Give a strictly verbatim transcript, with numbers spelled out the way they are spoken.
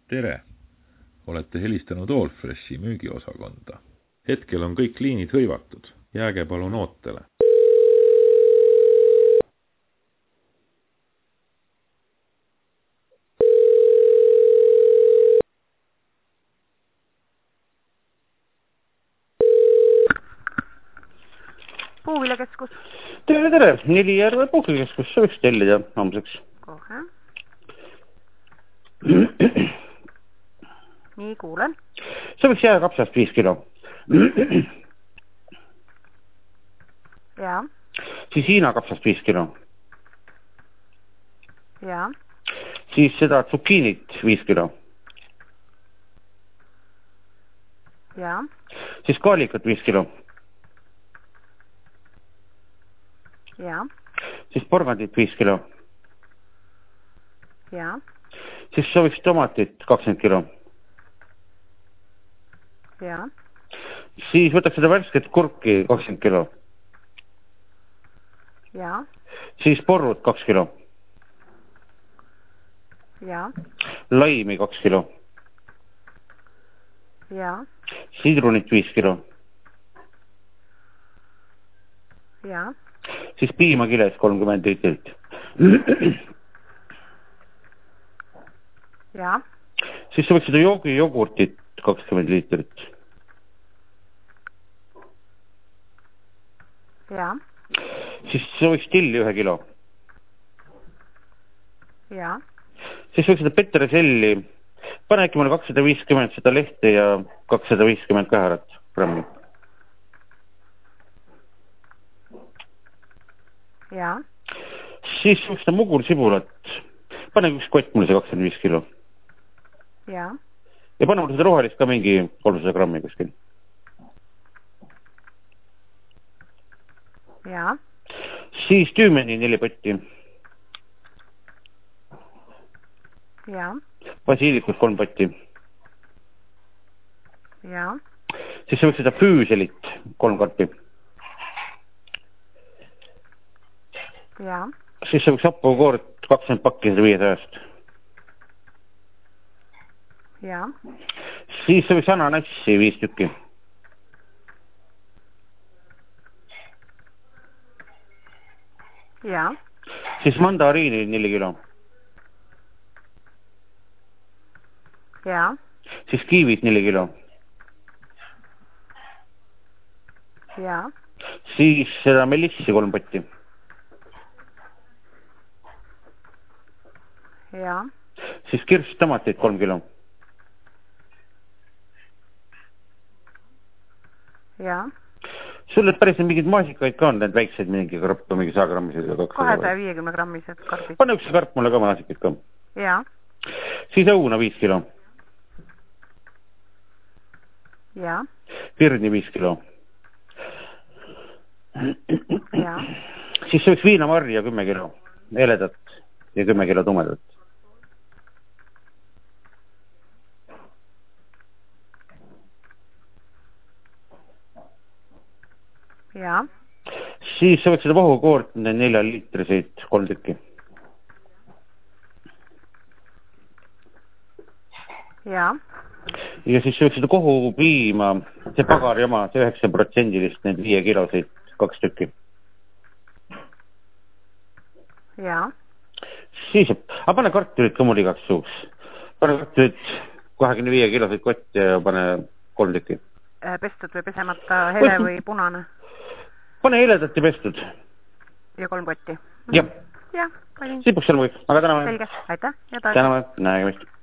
Tere! Olete helistanud Allfreshi müügiosakonda. Hetkel on kõik liinid hõivatud. Jääge palun ootele. Puuviljakeskus. Tere, tere! Nelijärve puuviljakeskus, see võiks tellida homseks. Kohe. Nii, kuulen. See võiks jääda kapsast viis kilo. Ja. Siis Hiina kapsast viis kilo. Ja. Siis seda tsukiinit viis kilo. Ja. Siis kaalikat viis kilo. Ja. Siis porgandit viis kilo. Ja. Siis sooviks tomatit kakskümmend kilo. Ja. Siis võtaks seda värsket kurki kakskümmend kilo. Ja. Siis porrud kaks kilo. Ja. Laimi kaks kilo. Ja. Sidrunit viis kilo. Ja. Siis piimakiles kolmkümmend liitrit. Ja. Siis võiks seda joogi jogurtit kakskümmend liitrit. Ja. Siis võiks tilli ühe kilo. Ja. Siis võiks seda petereselli. Pane äkki mulle kakssada viiskümmend seda lehte ja kakssada viiskümmend käharat grammi. Ja. Siis võiks seda mugursibulat. Pane üks kott mulle see kakskümmend viis kilo. Ja. Ja pane mulle seda rohelist ka mingi kolmsada grammi kuskil. Ja. Siis tüümeni neli potti. Ja. Basiilikud kolm potti. Ja. Siis võiks seda füüselit kolm karpi. Ja. Siis võiks hapukoort kakskümmend pakki seda viiesajast. Ja. Siis võiks ananassi viis tükki. Ja. Siis mandariini neli kilo. Ja. Siis kiivid neli kilo. Ja. Siis seda melissi kolm potti. Ja. Siis kirstomateid kolm kilo. Ja. Sul et päris mingid maasikaid ka on, need väikseid mingi karpa, mingi saagrammised. kahesaja viiekümne grammised karbid. Pane üks karp mulle ka maasikaid ka. Ja. Siis õuna viis kilo. Ja. Pirni viis kilo. Ja. Siis võiks viinamarja kümme kilo. Heledat ja kümme kilo tumedat. Ja. Siis võiks seda vahukoort nelja liitriseid kolm tükki. Ja. Ja siis võiks seda kohupiima, see pagarjama, see üheksa protsendilist, need viie kiloseid kaks tükki. Ja. Siis, aga pane kartulit ka mul igaks suuks. Pane kartulit kahekümne viie kiloseid kotti ja pane kolm tükki. Pestud või pesemata hele või punane? Pane heledat ja pestud. Ja kolm kotti? Jah. Jah, panin. Sipuks seal või, aga täname. Selge, aitäh ja taas. Täname, näegemist.